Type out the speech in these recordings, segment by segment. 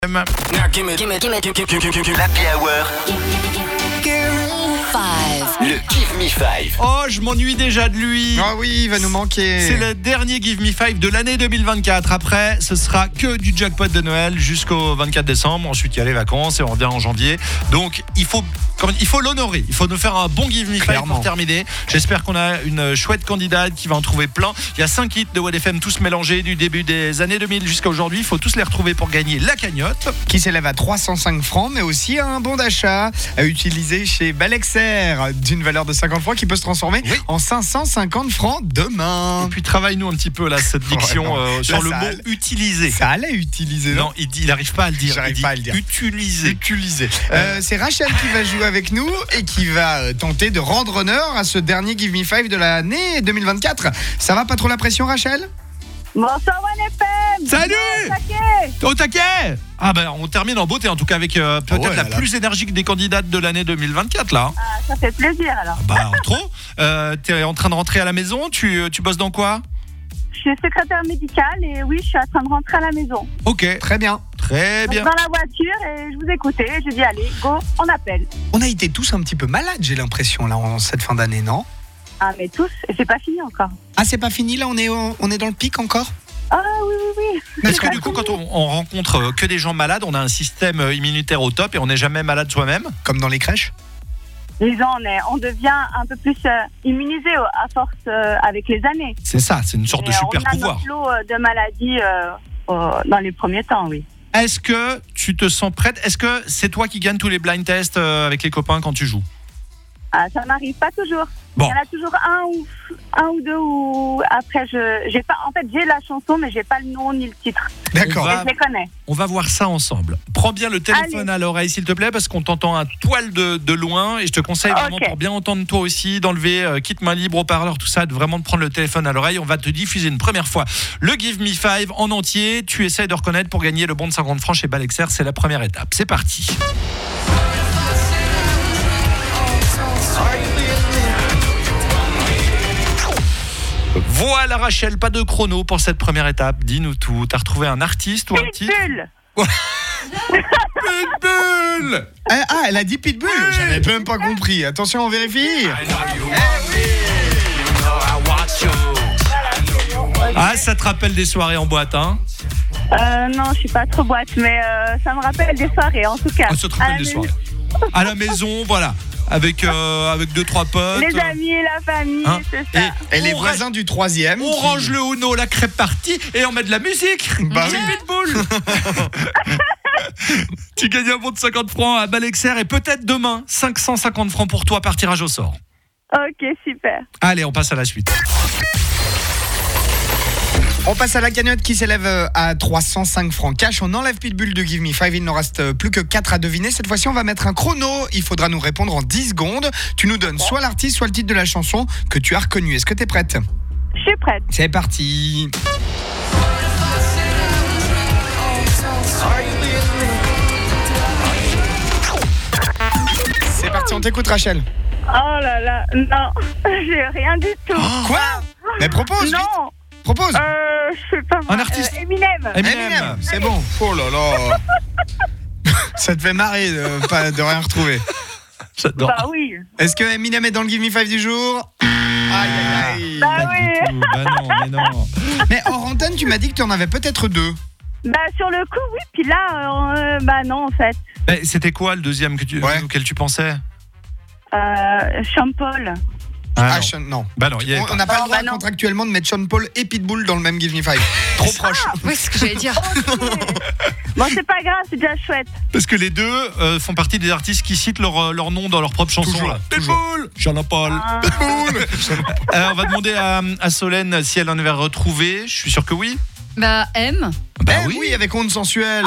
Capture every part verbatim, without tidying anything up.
Now give me, give me, give me, give me, give me, give me, l'Happy Hour. Le Give Me Five. Oh, je m'ennuie déjà de lui. Ah oui, il va nous manquer. C'est le dernier Give Me Five de l'année deux mille vingt-quatre. Après, ce sera que du jackpot de Noël jusqu'au vingt-quatre décembre. Ensuite, il y a les vacances et on revient en janvier. Donc, il faut, il faut l'honorer. Il faut nous faire un bon Give Me Five Clairement. pour terminer. J'espère qu'on a une chouette candidate qui va en trouver plein. Il y a cinq hits de W A D F M tous mélangés du début des années deux mille jusqu'à aujourd'hui. Il faut tous les retrouver pour gagner la cagnotte. Qui s'élève à trois cent cinq francs, mais aussi un bon d'achat à utiliser chez Balexer d'une valeur de cinquante francs qui peut se transformer Oui. en cinq cent cinquante francs demain. Et puis, travaille-nous un petit peu là, cette diction Ouais, non. euh, sur Là, le ça mot allait. utiliser. Ça allait utiliser, non, Non, il dit, il n'arrive pas à le dire. J'arrive Il dit pas à le dire. Utiliser. Utiliser. Euh, c'est Rachel qui va jouer avec nous et qui va euh, tenter de rendre honneur à ce dernier Give Me Five de l'année deux mille vingt-quatre. Ça va, pas trop la pression, Rachel? Bonsoir W A D F M. Salut. Taquet. Au taquet. Ah ben on termine en beauté en tout cas avec euh, peut-être Oh ouais, la là, là. plus énergique des candidates de l'année deux mille vingt-quatre là. Ah, ça fait plaisir alors. Bah trop. Euh, t'es en train de rentrer à la maison, tu, tu bosses dans quoi? Je suis secrétaire médicale et oui, je suis en train de rentrer à la maison. Ok, Très bien. très Donc, bien. dans la voiture et je vous écoutais. Je dis allez, go, on appelle. On a été tous un petit peu malades, j'ai l'impression, là, en cette fin d'année, non? Ah mais tous, et c'est pas fini encore. Ah, c'est pas fini, là, on est, on est dans le pic encore? Ah oui, oui, oui. Parce que du coup quand on, on rencontre euh, que des gens malades, on a un système euh, immunitaire au top et on n'est jamais malade soi-même. Comme dans les crèches? Disons, on, est, on devient un peu plus euh, immunisé euh, à force euh, avec les années. C'est ça, c'est une sorte de Et, euh, super on a pouvoir. notre lot euh, de maladies euh, euh, dans les premiers temps, oui. Est-ce que tu te sens prête? Est-ce que c'est toi qui gagne tous les blind tests euh, avec les copains quand tu joues? Ah, ça m'arrive pas toujours. Bon. Il y en a toujours un ou un ou deux où après je j'ai pas en fait j'ai la chanson mais j'ai pas le nom ni le titre. D'accord. On Et va- je les connais. On va voir ça ensemble. Prends bien le téléphone Allez. à l'oreille, s'il te plaît, parce qu'on t'entend un toile de, de loin. Et je te conseille vraiment, Ok. pour bien entendre toi aussi, d'enlever euh, kit main libre, haut-parleur, tout ça, de vraiment de prendre le téléphone à l'oreille. On va te diffuser une première fois le Give Me Five en entier. Tu essayes de reconnaître pour gagner le bon de cinquante francs chez Balexer. C'est la première étape. C'est parti. Voilà Rachel, pas de chrono pour cette première étape. Dis-nous tout. T'as retrouvé un artiste ou un titre? Pitbull. Pitbull. Ah, ah, elle a dit Pitbull. J'avais même pas compris. Attention, on vérifie. Ah, ça te rappelle des soirées en boîte, hein? Euh, non, je suis pas trop boîte, mais euh, ça me rappelle des soirées en tout cas. Ah, ça te rappelle À la des maison. soirées. À la maison, voilà. Avec, euh, avec deux, trois potes. Les amis, la famille, Hein c'est Et, ça. Et les on voisins du troisième. On qui- range le Uno, la crêpe partie et on met de la musique. Bah C'est oui. Pitbull. Tu gagnes un bon de cinquante francs à Balexer et peut-être demain cinq cent cinquante francs pour toi par tirage au sort. Ok, super. Allez, on passe à la suite. On passe à la cagnotte qui s'élève euh, à trois cent cinq francs cash. On enlève Pitbull de Give Me Five. Il n'en reste euh, plus que quatre à deviner. Cette fois-ci, on va mettre un chrono. Il faudra nous répondre en dix secondes. Tu nous donnes soit l'artiste, soit le titre de la chanson que tu as reconnu. Est-ce que tu es prête? Je suis prête. C'est parti. C'est parti, on t'écoute, Rachel. Oh là là, non, j'ai rien du tout. Quoi? Mais propose, vite. non, Propose. euh, je sais pas. moi. Un artiste. Euh, Eminem. Eminem. Eminem, c'est bon. Oh là là. Ça te fait marrer de, pas, de rien retrouver. J'adore. Bah oui. Est-ce que Eminem est dans le Give Me Five du jour? Aïe, aïe, aïe. Bah Pas oui. du tout. Bah non, mais non. Mais hors antenne, tu m'as dit que tu en avais peut-être deux. Bah sur le coup, oui. Puis là, euh, bah non en fait. Eh, C'était quoi le deuxième que tu, Ouais. auquel tu pensais? Euh, Sean Paul. Ah, Ah, non. Sean- non. Bah non, il y avait On pas. on n'a pas Oh, le droit bah non. contractuellement de mettre Sean Paul et Pitbull dans le même Give Me Five. Trop proche. Oui, c'est ce que j'allais dire. Bon, c'est pas grave, c'est déjà chouette. Parce que les deux euh, font partie des artistes qui citent leur, euh, leur nom dans leur propre chanson. Toujours, là. toujours. Pitbull, Jean-Paul. Ah. Euh, on va demander à, à Solène si elle en avait retrouvé. Je suis sûr que oui. Bah, M. Bah Eh oui. avec Onde Sensuelle.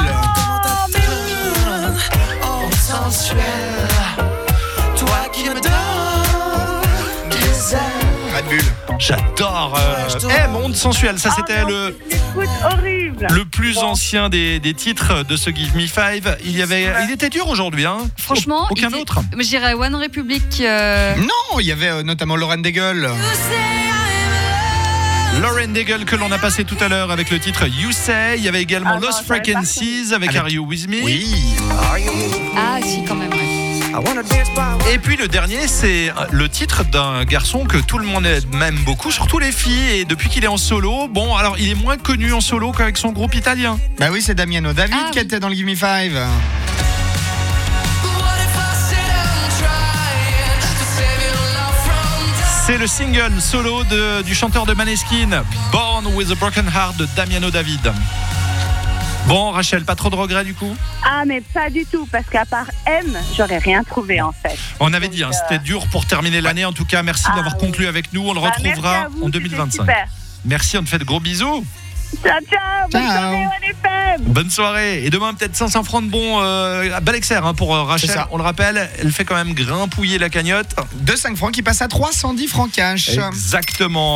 Pas de bulle. J'adore. Euh, eh, Monde sensuel. Ça, c'était Oh non, le, Écoute, horrible. le plus ancien des, des titres de ce Give Me Five. Il y avait, il était dur aujourd'hui, hein. Franchement, Aucun il- autre. Je dirais One Republic. euh, Non, il y avait euh, notamment Lauren Daigle. Lauren Daigle que l'on a passé tout à l'heure avec le titre You Say. Il y avait également Ah non, Lost je savais pas Frequencies avec, Avec- Are You With Me. Oui. Ah, si, quand même. Ouais. Et puis le dernier, c'est le titre d'un garçon que tout le monde aime beaucoup, surtout les filles. Et depuis qu'il est en solo, bon, alors il est moins connu en solo qu'avec son groupe italien. Bah oui, c'est Damiano David Ah qui oui. était dans le Give Me Five. C'est le single solo de, du chanteur de Maneskin, Born with a Broken Heart de Damiano David. Bon, Rachel, pas trop de regrets du coup? Ah, mais pas du tout, parce qu'à part M, j'aurais rien trouvé en fait. On avait Donc, dit, hein, euh, c'était dur pour terminer l'année. En tout cas, merci Ah, d'avoir oui. conclu avec nous. On le Bah, retrouvera merci à vous, en c'était deux mille vingt-cinq. super. Merci, on te fait de gros bisous. Ciao, ciao, bonne Ciao. soirée, on est faibles. Bonne soirée. Et demain, peut-être cinq cents francs de bons euh, à Balexer hein, pour euh, Rachel. C'est ça. On le rappelle, elle fait quand même grimpouiller la cagnotte. De cinq francs qui passe à trois cent dix francs cash. Exactement.